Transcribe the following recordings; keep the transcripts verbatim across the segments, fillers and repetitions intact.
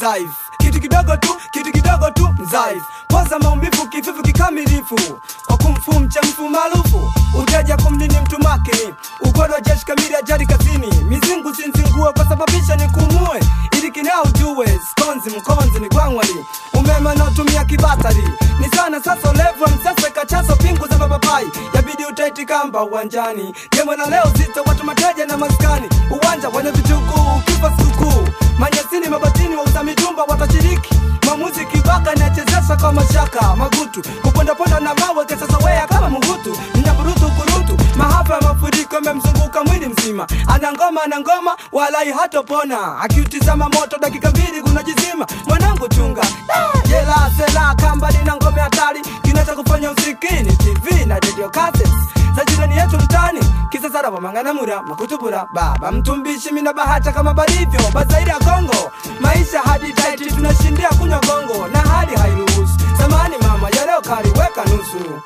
mzaifu. Kitu kidogo tu, kitu kidogo tu mzaifu. Poza maumivu kififu kikamilifu, kwa kumfu mchamfu maarufu. Uteja kumnini mtu makini, ukono jeshi kamili ajari kazini. Mizingu sinzingue kwa sababisha ni kumue, ili kinao ujue skonzi mkonzi ni gwangwali. Umeme na utumia kibatari, ni sana sasa levu msese kachaso pingu za mapapai. Yabidi utaiti kamba uwanjani, jemwe na leo zito watu mateja na maskani. Uwanja wenye vituku, kifa suku manyasini mabatini wa uzamitumba watashiriki. Mamuzi kibaka inachezesha kwa mashaka magutu, kuponda ponda na mawe kesasa wea kama mungutu. Mnyaburutu kurutu, mahafa ya mafuriko memzunguka mwili mzima. Anangoma anangoma walai hatopona, akiutizama moto dakika mbili kunajizima. Mwanangu chunga, ah, jela sela kamba nina ngome hatari. Kinacha kufanya usikini, T V na radio cassettes za jirani yetu mtani. Kisa sara wa manganamura, makutubura baba mtumbishi mina bahata kama barivyo bazairi ya Kongo. Maisha hadi taiti tunashindia kunywa gongo, na hali hairuhusu. Samani mama ya leo kari weka nusu.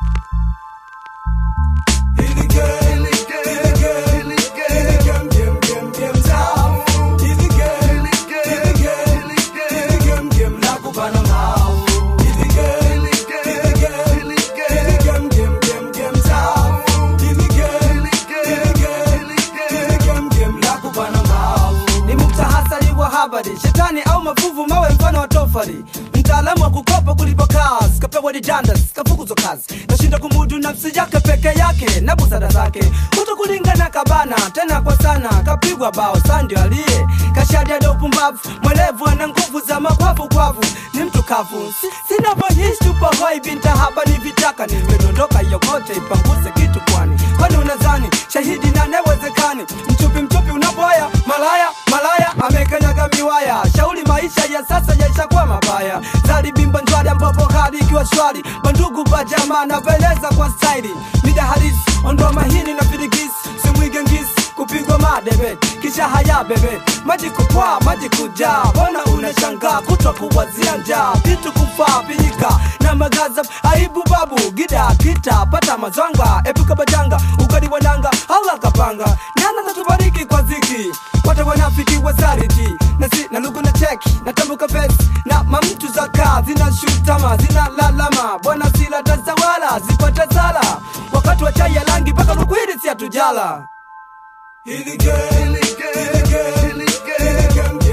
Shetani au mafuvu mawe mfano wa tofali. Mtaalamu wa kukopa kulipa kazi, kapewa dijandas, kafukuzo kazi. Nashinda kumudu nafsi yake peke yake na busara zake. Kuto kulingana kabana, tena kwa sana. Kapigwa bao, sandio alie kashadia do pumbavu. Mwelevu ana nguvu za mapafu kwavu, ni mtu kavu. Sina vohish tupo hoi binta haba ni vitaka. Nimedondoka yokote ipanguze kitu kwani. Kwani unazani, shahidi na newezekani. Mchupi mchupi unapoaya, malaya, malaya amekanyaga miwaya. Shauli maisha ya sasa yaisha kwa mabaya. Zari bimba njwari ambapo hali ikiwa shwari. Bandugu bajama na beleza kwa staili. Mida halisi, ondoa mahini na filigisi. Simwige ngisi, kupigwa madebe kisha haya bebe. Maji kupwa, maji kuja, bona unashangaa kutwa kuwazia njaa. Vitu kufaa, pinyika na magaza. Aibu babu, gida, kita, pata mazwanga. Epuka bajanga, ukadi wananga, Allah kapanga. Nana natubariki kwa ziki, wata wanafiki wazariti. Nasi na lugu na cheki, na tambuka vesi. Na mamtu zaka, zina shutama, zina lalama. Bwana sila tazawala, zipata zala. Wakati wa chai ya langi, paka lukwiri siya tujala. Hili ge, hili ge, hili ge, hili ge, hili ge.